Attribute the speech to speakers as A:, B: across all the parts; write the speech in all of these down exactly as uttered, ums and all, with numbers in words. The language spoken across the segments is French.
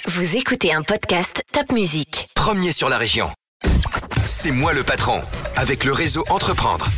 A: Vous écoutez un podcast Top Musique.
B: Premier sur la région. C'est moi le patron, avec le réseau Entreprendre.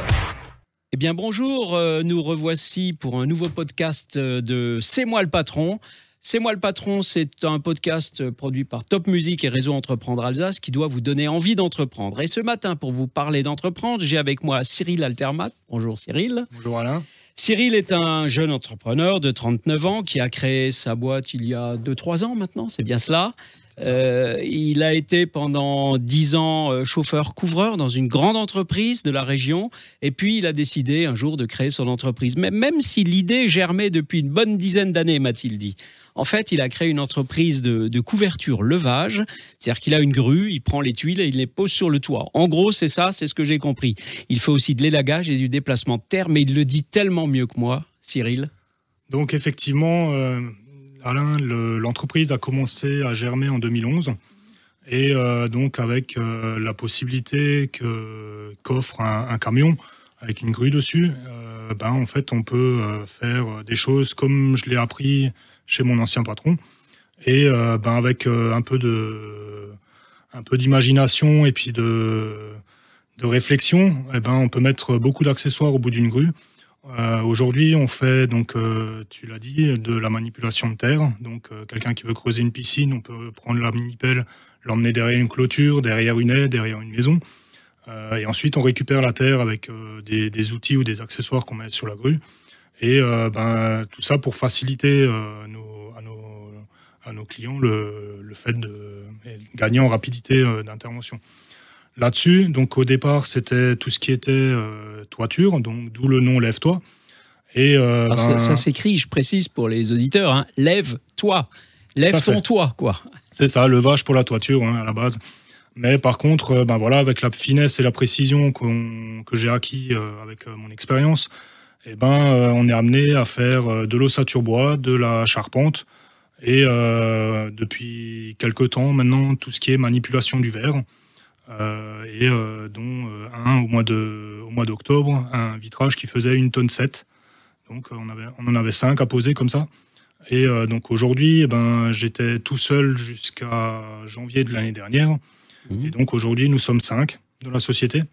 C: Eh bien bonjour, euh, nous revoici pour un nouveau podcast de C'est moi le patron. C'est moi le patron, c'est un podcast produit par Top Musique et Réseau Entreprendre Alsace qui doit vous donner envie d'entreprendre. Et ce matin, pour vous parler d'entreprendre, j'ai avec moi Cyril Altermat. Bonjour Cyril.
D: Bonjour Alain.
C: Cyril est un jeune entrepreneur de trente-neuf ans qui a créé sa boîte il y a deux trois ans maintenant, c'est bien cela. Euh, il a été pendant dix ans chauffeur-couvreur dans une grande entreprise de la région et puis il a décidé un jour de créer son entreprise. Mais même si l'idée germait depuis une bonne dizaine d'années, m'a-t-il dit. En fait, il a créé une entreprise de, de couverture levage, c'est-à-dire qu'il a une grue, il prend les tuiles et il les pose sur le toit. En gros, c'est ça, c'est ce que j'ai compris. Il fait aussi de l'élagage et du déplacement de terre, mais il le dit tellement mieux que moi, Cyril.
D: Donc effectivement, euh, Alain, le, l'entreprise a commencé à germer en deux mille onze et euh, donc avec euh, la possibilité que, qu'offre un, un camion avec une grue dessus, euh, ben, en fait, on peut euh, faire des choses comme je l'ai appris chez mon ancien patron, et euh, ben avec euh, un peu de, un peu d'imagination et puis de, de réflexion, eh ben on peut mettre beaucoup d'accessoires au bout d'une grue. Euh, aujourd'hui, on fait donc, euh, tu l'as dit, de la manipulation de terre. Donc, euh, quelqu'un qui veut creuser une piscine, on peut prendre la mini-pelle, l'emmener derrière une clôture, derrière une haie, derrière une maison, euh, et ensuite on récupère la terre avec euh, des, des outils ou des accessoires qu'on met sur la grue. Et euh, ben, tout ça pour faciliter euh, nos, à, nos, à nos clients le, le fait de gagner en rapidité euh, d'intervention. Là-dessus, donc au départ, c'était tout ce qui était euh, toiture, donc d'où le nom Lève-toi. Et euh,
C: Alors,
D: ben,
C: ça, ça s'écrit, je précise pour les auditeurs, hein, lève-toi, lève ton toit, quoi.
D: C'est ça, levage pour la toiture hein, à la base. Mais par contre, ben voilà, avec la finesse et la précision qu'on, que j'ai acquis euh, avec euh, mon expérience, eh ben, euh, on est amené à faire euh, de l'ossature bois, de la charpente, et euh, depuis quelques temps maintenant, tout ce qui est manipulation du verre, euh, et euh, dont euh, un au mois, de, au mois d'octobre, un vitrage qui faisait une tonne sept. Donc on, avait, on en avait cinq à poser comme ça. Et euh, donc aujourd'hui, eh ben, j'étais tout seul jusqu'à janvier de l'année dernière. Mmh. Et donc aujourd'hui, nous sommes cinq dans la société.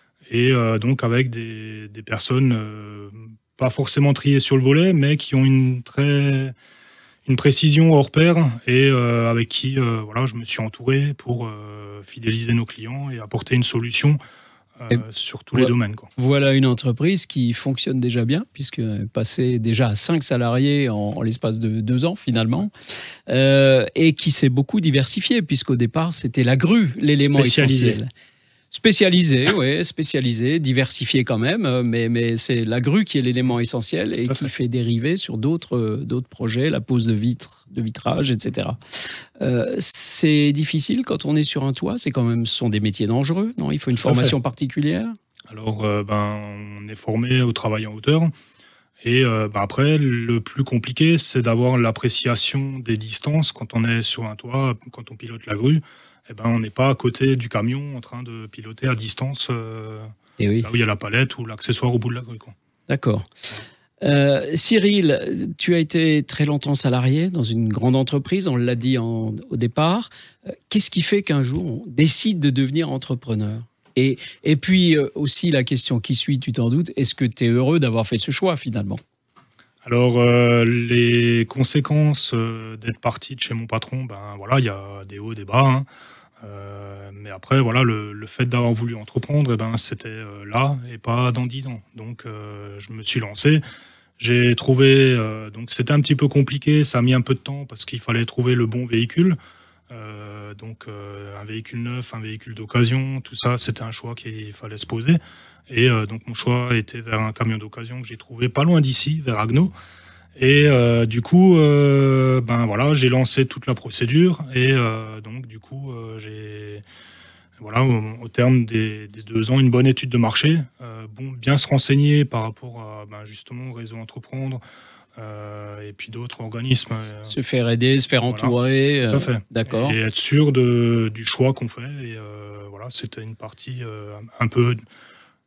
D: Et euh, donc avec des, des personnes euh, pas forcément triées sur le volet, mais qui ont une très une précision hors pair et euh, avec qui euh, voilà, je me suis entouré pour euh, fidéliser nos clients et apporter une solution euh, sur tous
C: voilà,
D: les domaines, quoi.
C: Voilà une entreprise qui fonctionne déjà bien, puisque passée déjà à cinq salariés en, en l'espace de deux ans finalement, euh, et qui s'est beaucoup diversifiée, puisqu'au départ c'était la grue, l'élément essentiel. Spécialisé, oui, spécialisé, diversifié quand même, mais, mais c'est la grue qui est l'élément essentiel et qui fait dériver sur d'autres, d'autres projets, la pose de vitres, de vitrage, et cetera. Euh, c'est difficile quand on est sur un toit, c'est quand même, ce sont des métiers dangereux, non ? Il faut une formation particulière ?
D: Alors, euh, ben, on est formé au travail en hauteur. Et euh, ben après, le plus compliqué, c'est d'avoir l'appréciation des distances quand on est sur un toit, quand on pilote la grue. Eh ben, on n'est pas à côté du camion en train de piloter à distance euh,
C: Et oui.
D: là où il y a la palette ou l'accessoire au bout de la grue, quoi.
C: D'accord. Euh, Cyril, tu as été très longtemps salarié dans une grande entreprise, on l'a dit en, au départ. Euh, qu'est-ce qui fait qu'un jour on décide de devenir entrepreneur ? Et, et puis euh, aussi la question qui suit, tu t'en doutes, est-ce que tu es heureux d'avoir fait ce choix finalement ?
D: Alors, euh, les conséquences euh, d'être parti de chez mon patron, ben voilà, il y a des hauts, des bas, hein. Euh, mais après, voilà, le, le fait d'avoir voulu entreprendre, eh ben, c'était euh, là et pas dans dix ans. Donc, euh, je me suis lancé. J'ai trouvé, euh, donc c'était un petit peu compliqué, ça a mis un peu de temps parce qu'il fallait trouver le bon véhicule. Euh, donc, euh, un véhicule neuf, un véhicule d'occasion, tout ça, c'était un choix qu'il fallait se poser. Et euh, donc, mon choix était vers un camion d'occasion que j'ai trouvé pas loin d'ici, vers Agno. Et euh, du coup, euh, ben voilà, j'ai lancé toute la procédure et euh, donc du coup, euh, j'ai voilà au, au terme des, des deux ans une bonne étude de marché, euh, bon, bien se renseigner par rapport à ben, justement au réseau Entreprendre euh, et puis d'autres organismes. Euh,
C: se faire aider, se faire
D: voilà,
C: entourer.
D: tout à fait.
C: Euh, d'accord.
D: Et être sûr de, du choix qu'on fait. Et euh, voilà, c'était une partie euh, un peu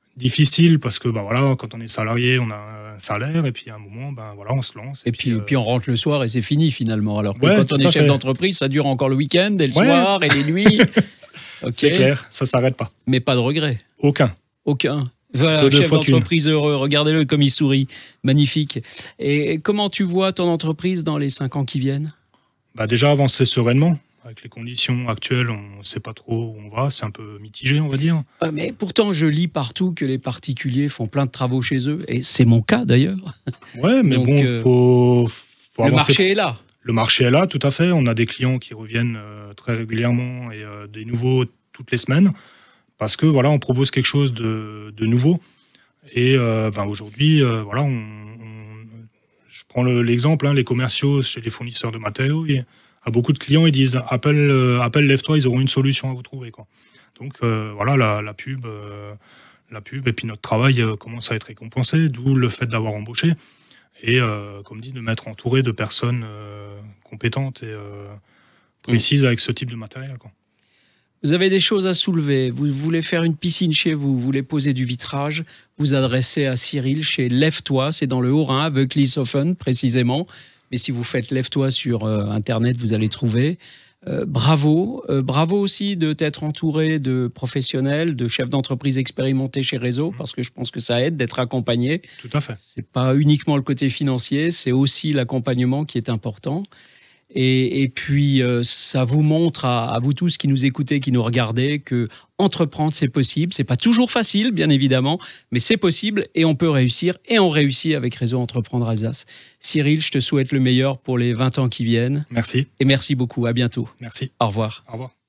D: difficile parce que bah, voilà, quand on est salarié, on a un salaire et puis à un moment, ben, voilà, on se lance.
C: Et, et puis, puis, euh... puis on rentre le soir et c'est fini finalement. Alors que
D: ouais,
C: quand on est chef fait. d'entreprise, ça dure encore le week-end et le ouais. soir et les nuits. Okay.
D: C'est clair, ça ne s'arrête pas.
C: Mais pas de regret.
D: Aucun.
C: Aucun. Voilà, Peu chef d'entreprise qu'une. heureux, regardez-le comme il sourit. Magnifique. Et comment tu vois ton entreprise dans les cinq ans qui viennent ?
D: Bah déjà avancer sereinement. Avec les conditions actuelles, on ne sait pas trop où on va, c'est un peu mitigé, on va dire.
C: Ah, mais pourtant, je lis partout que les particuliers font plein de travaux chez eux, et c'est mon cas d'ailleurs.
D: Ouais, mais Donc, bon, il euh, faut, faut
C: le
D: avancer.
C: Le marché est là.
D: Le marché est là, tout à fait. On a des clients qui reviennent euh, très régulièrement et euh, des nouveaux toutes les semaines, parce que voilà, on propose quelque chose de, de nouveau. Et euh, ben, aujourd'hui, euh, voilà, on, on, je prends le, l'exemple, hein, les commerciaux chez les fournisseurs de matériaux. Et, à beaucoup de clients, ils disent appelle, euh, appelle lève-toi, ils auront une solution à vous trouver, quoi. Donc euh, voilà, la, la pub, euh, la pub et puis notre travail euh, commence à être récompensé, d'où le fait d'avoir embauché et euh, comme dit, de m'être entouré de personnes euh, compétentes et euh, précises avec ce type de matériel, quoi.
C: Vous avez des choses à soulever, vous voulez faire une piscine chez vous, vous voulez poser du vitrage, vous adressez à Cyril chez Lève-toi, c'est dans le Haut-Rhin, à Veuclishofen précisément. Mais si vous faites Lève-toi sur euh, Internet, vous allez trouver. Euh, bravo. Euh, bravo aussi de t'être entouré de professionnels, de chefs d'entreprise expérimentés chez Réseau, parce que je pense que ça aide d'être accompagné.
D: Tout à fait.
C: Ce n'est pas uniquement le côté financier, c'est aussi l'accompagnement qui est important. Et, et puis, euh, ça vous montre à, à vous tous qui nous écoutez, qui nous regardez, que entreprendre, c'est possible. C'est pas toujours facile, bien évidemment, mais c'est possible et on peut réussir. Et on réussit avec Réseau Entreprendre Alsace. Cyril, je te souhaite le meilleur pour les vingt ans qui viennent.
D: Merci.
C: Et merci beaucoup. À bientôt.
D: Merci.
C: Au revoir.
D: Au revoir.